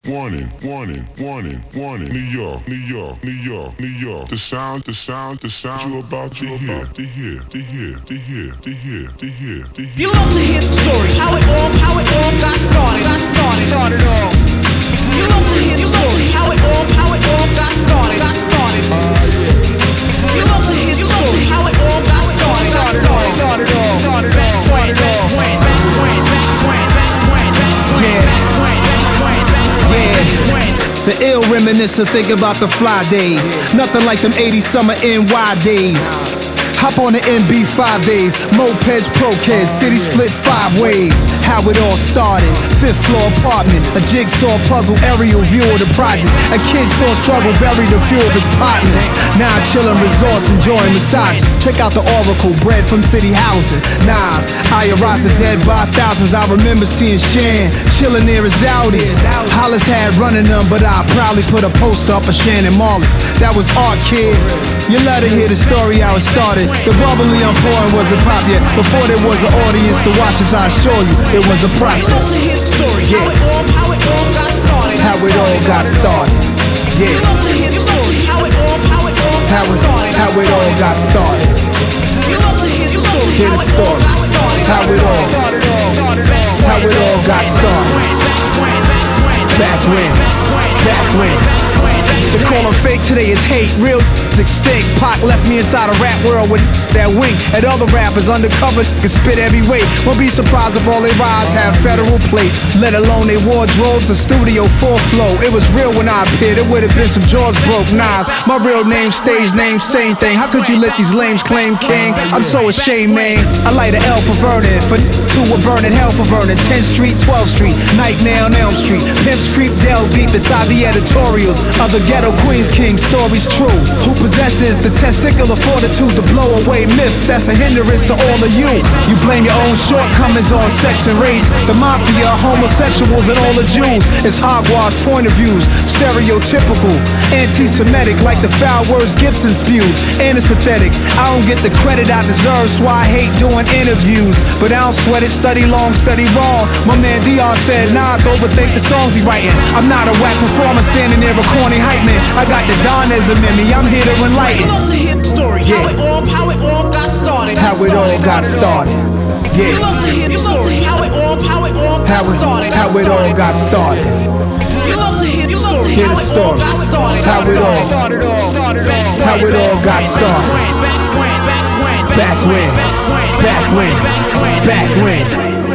Warning, warning, warning, warning. New York, New York, New York, New York. The sound you're about to hear, to hear, to hear, to hear, to hear, to hear, to hear. You love to hear the story, how it all got started, started off. You love to hear the story, how it all got started, You love to hear the story, how it all got started off. The ill reminiscent, think about the fly days. Nothing like them 80s summer NY days. Hop on the MB 5 days, mopeds, pro-kids, city split 5 ways. How it all started, 5th floor apartment, a jigsaw puzzle, aerial view of the project. A kid saw struggle, buried a few of his partners. Now I chill in resorts, enjoying massages. Check out the Oracle, bread from city housing. Nas, I arise the dead by thousands. I remember seeing Shan, chilling near his Audi. Hollis had running them, but I proudly put a poster up of Shannon Marley. That was art, kid. You love to hear the story how it started. The bubbly I'm pouring wasn't pop yet. Before there was an audience to watch us, I assure you, it was a process. Yeah. How it all got started. How it all got started. Yeah. How it all got started. Hear the story. How it all got started. Back when. To call them fake today is hate. Real extinct. Pac left me inside a rap world with that wink at other rappers undercover can spit every weight. Won't be surprised if all they rides have federal plates, let alone they wardrobes a studio full flow. It was real when I appeared. It would have been some jaws broke Nas. My real name, stage name, same thing. How could you let these lames claim king? I'm so ashamed, man. I light an L for Vernon, for two were burning, hell for Vernon. 10th Street, 12th Street, Night Nail on Elm Street. Pimps creep delve deep inside the editorials of the ghetto Queens King. Stories true. Who possesses the testicular fortitude to blow away myths? That's a hindrance to all of you. You blame your own shortcomings on sex and race. The mafia, homosexuals, and all the Jews. It's hogwash point of views. Stereotypical, anti-Semitic, like the foul words Gibson spewed. And it's pathetic. I don't get the credit I deserve, so I hate doing interviews. But I don't sweat it. Study long, study wrong. My man Dion said Nas overthink the songs he writing. I'm not a whack performer standing there a corny hype man. I got the Donism in me. I'm here to enlighten. You love to hear the story, how it all got started. How it all got started. Yeah. You love to hear the story, how it all got started. How it all got started. You love to hear the story, Hear the story. How it all got started. Back when.